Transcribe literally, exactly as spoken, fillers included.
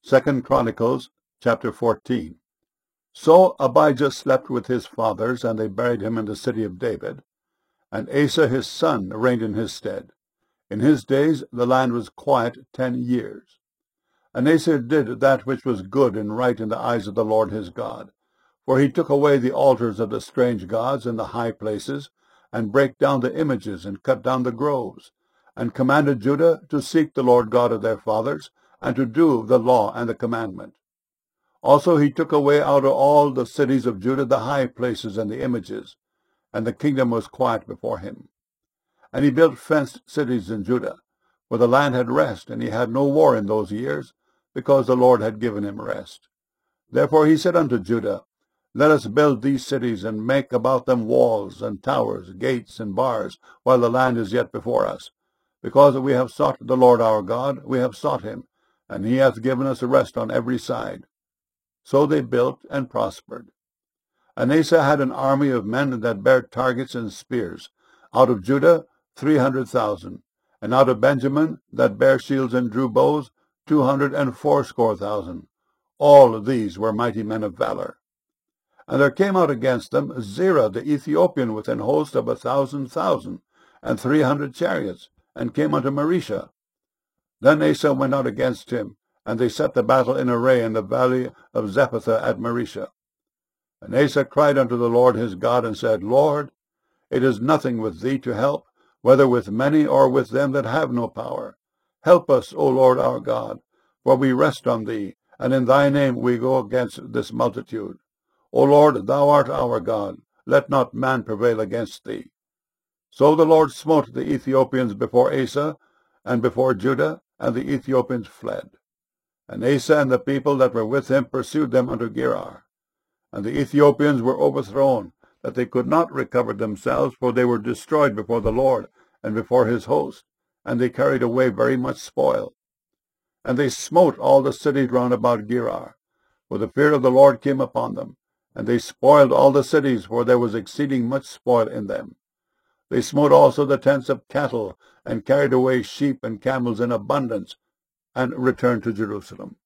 Second Chronicles chapter fourteen. So Abijah slept with his fathers, and they buried him in the city of David. And Asa his son reigned in his stead. In his days the land was quiet ten years. And Asa did that which was good and right in the eyes of the Lord his God. For he took away the altars of the strange gods in the high places, and brake down the images, and cut down the groves, and commanded Judah to seek the Lord God of their fathers, and to do the law and the commandment. Also he took away out of all the cities of Judah the high places and the images, and the kingdom was quiet before him. And he built fenced cities in Judah, for the land had rest, and he had no war in those years, because the Lord had given him rest. Therefore he said unto Judah, Let us build these cities, and make about them walls, and towers, gates, and bars, while the land is yet before us. Because we have sought the Lord our God, we have sought him, and he hath given us rest on every side. So they built and prospered. And Asa had an army of men that bare targets and spears, out of Judah three hundred thousand, and out of Benjamin that bare shields and drew bows two hundred and fourscore thousand. All these were mighty men of valor. And there came out against them Zerah the Ethiopian with an host of a thousand thousand, and three hundred chariots, and came unto Maresha. Then Asa went out against him, and they set the battle in array in the valley of Zephathah at Maresha. And Asa cried unto the Lord his God, and said, Lord, it is nothing with thee to help, whether with many or with them that have no power. Help us, O Lord our God, for we rest on thee, and in thy name we go against this multitude. O Lord, thou art our God, let not man prevail against thee. So the Lord smote the Ethiopians before Asa, and before Judah, and the Ethiopians fled. And Asa and the people that were with him pursued them unto Gerar. And the Ethiopians were overthrown, that they could not recover themselves, for they were destroyed before the Lord, and before his host, and they carried away very much spoil. And they smote all the cities round about Gerar, for the fear of the Lord came upon them. And they spoiled all the cities, for there was exceeding much spoil in them. They smote also the tents of cattle, and carried away sheep and camels in abundance, and returned to Jerusalem.